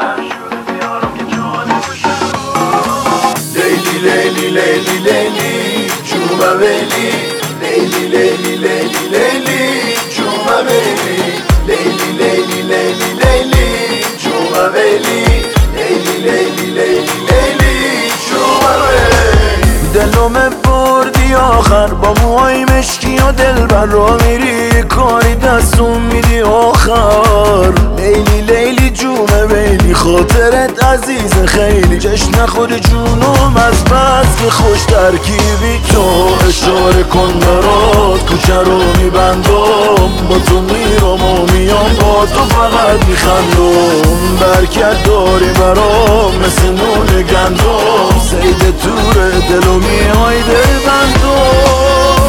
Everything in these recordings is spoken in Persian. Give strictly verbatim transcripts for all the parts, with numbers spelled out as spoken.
لیلی لیلی لیلی لیلی جوما ویلی، لیلی لیلی لیلی لیلی جوما ویلی، لیلی لیلی لیلی لیلی جوما ویلی، لیلی لیلی لیلی لیلی جوما ویلی. دلم بردی آخر با موهای مشکی و دلبر را میری کاری دستون میدی آخر. لیلی لیلی جومه ویلی خاطرت عزیز خیلی، جشن خود جونم از بس که خوش ترکیبی. تو اشاره کن برات کوچه رو میبندم، با تو میرم و میام با تو فقط میخندم. برکت داری برام مثل نون گندم، سید تور دلو میای دل بندم.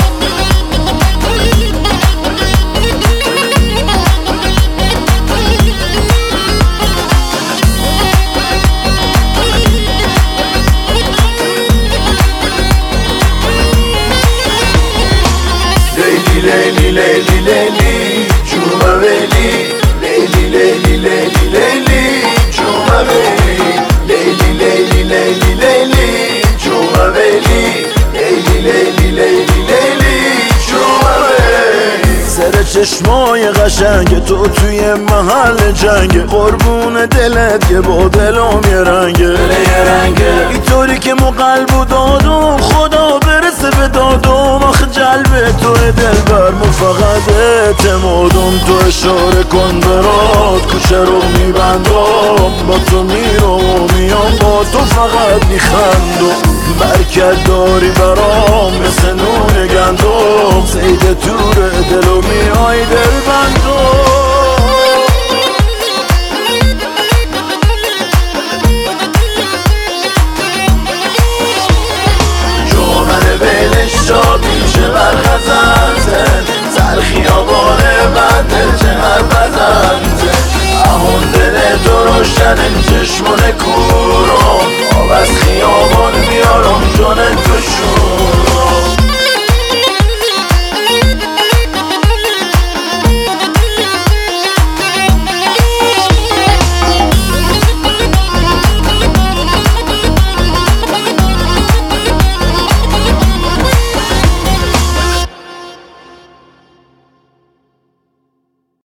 لیلی لیلی لیلی جوما ویلی، لیلی لیلی لیلی لیلی جوما ویلی، لیلی لیلی لیلی لیلی جوما ویلی، لیلی لیلی لیلی لیلی جوما ویلی. سر چشمای قشنگ تو توی محل جنگ، قربون دلت که با دلم یه رنگه رنگه، اینطوری که مو قلب و دادم خدا برسه به دادم. آخه جلب تو دلبر مو فقط اعتمادم. تو اشاره کن برات کوچه رو میبندم، با تو میرم و میام با تو فقط میخندم. برکت داری برام مثل نون گندم، سید تور دلو میای دل بندم.